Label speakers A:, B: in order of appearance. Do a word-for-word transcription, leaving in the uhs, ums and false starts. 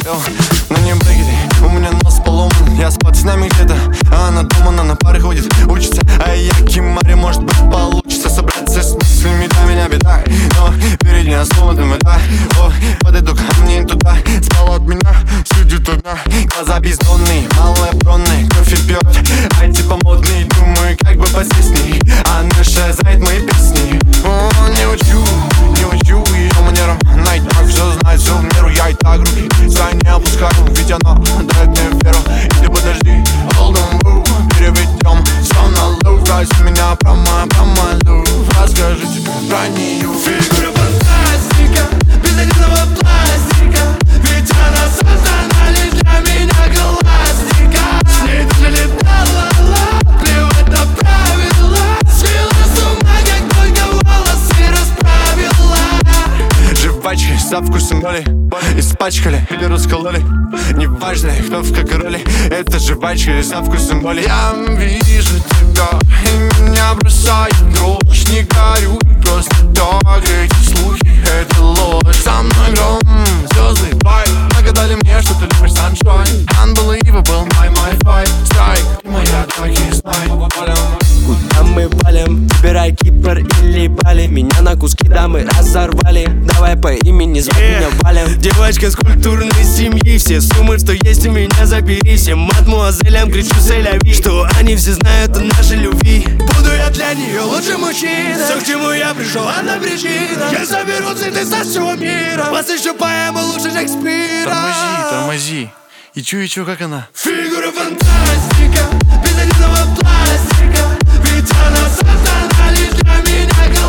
A: Йо, но не брекеты, у меня нос поломан. Я с пацанами где-то, а она дома, она на пары ходит, учится. А я Кимари, может быть получится собраться с мыслями, для меня беда. Но перед ней основным это, о, подойду ко мне туда. Спала от меня, сидит одна. Глаза бездонные, малая бронная, кофе пьет, а типа модный. Думаю, как бы посесть с ней, она шазает мои песни. О, не учу, не учу ее манерам. Она и так все знает, все в меру. Я и так руки свои не опускаю, ведь она дает мне веру. И ты подожди, hold on, boo, переведем все на лук. Спроси меня про мою, про мою. Расскажи тебе про нее.
B: Фигура фантастика, без единого пластика. Ведь она создана лишь для меня, классика. С ней даже летала, плевать на правила. Свела с ума, как только волосы расправила.
A: Жвачки со вкусом боли испачкали или раскололи. Неважно, кто в какой роли. Это жвачки со вкусом боли. Я вижу тебя, и меня бросает дрожь. Не горю, просто так. Эти слухи, это ложь. Со мной гром, звезды, бай. Нагадали мне, что ты любишь sunshine. Unbelievable, my, my fight. Strike, моя дорогие знай.
C: Куда мы валим? Выбирай Кипр или Бали. Меня на куски дамы разорвали. Давай по имени звать yeah. меня Валим.
D: Девочка с культурной семьи. Все суммы, что есть у меня, забери. Всем мадмуазелям кричу сэляви, что они все знают о нашей любви.
B: Буду я для нее лучший мужчина. Все, к чему я пришел, она причина. Я соберу цветы со всего мира. Посвящу поэму лучше Шекспира.
A: Тормози, тормози. И чу, и чу, как она?
B: Фигура фантастика, без единого пластика. Ведь она создана лишь для меня.